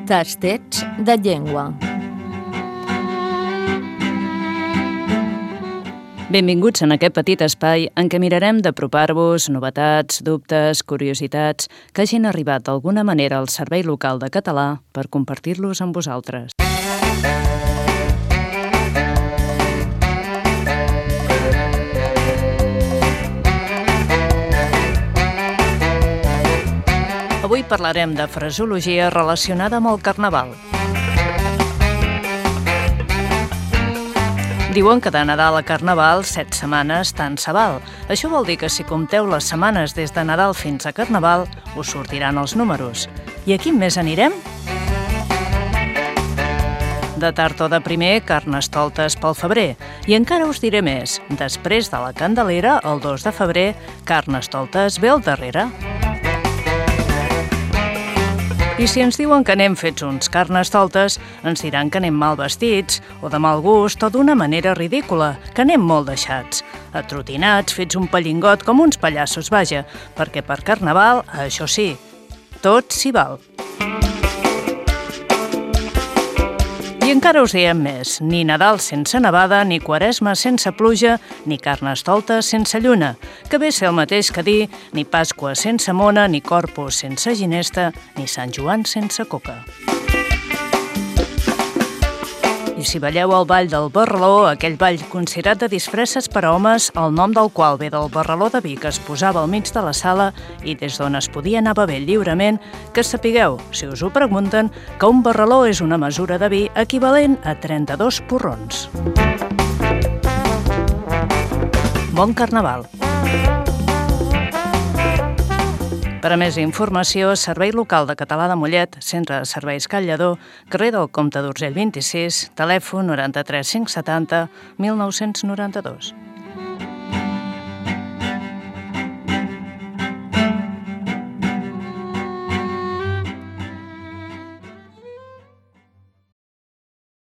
Tastets de llengua. Benvinguts en aquest petit espai en què mirarem d'apropar-vos novetats, dubtes, curiositats que hagin arribat d'alguna manera al Servei Local de Català per compartir-los amb vosaltres. Avui parlarem de fraseologia relacionada amb el Carnaval. Diuen que de Nadal a Carnaval 7 setmanes tant se val. Això vol dir que si compteu les setmanes des de Nadal fins a Carnaval, us sortiran els números. I a quin mes anirem? De tard o de primer, Carnestoltes pel febrer. I encara us diré més. Després de la Candelera, el 2 de febrer, Carnestoltes ve al darrere. I si ens diuen que anem fets uns carnestoltes, ens diran que anem mal vestits, o de mal gust, o d'una manera ridícula, que anem molt deixats, atrotinats, fets un pellingot com uns pallassos, vaja, perquè per Carnaval, això sí, tot s'hi val. I encara us diem més, ni Nadal sense nevada, ni Quaresma sense pluja, ni Carnestoltes sense lluna, que ve ser el mateix que dir ni Pasqua sense mona, ni Corpus sense ginesta, ni Sant Joan sense coca. I si balleu el ball del Barraló, aquell ball considerat de disfresses per a homes, el nom del qual ve del Barraló de vi que es posava al mig de la sala i des d'on es podia anar bevent lliurement, que sapigueu, si us ho pregunten, que un barraló és una mesura de vi equivalent a 32 porrons. Bon Carnaval! Per a més informació, Servei Local de Català de Mollet, Centre de Serveis Can Lledó, carrer del Comte d'Urgell 26, telèfon 93 570 1992.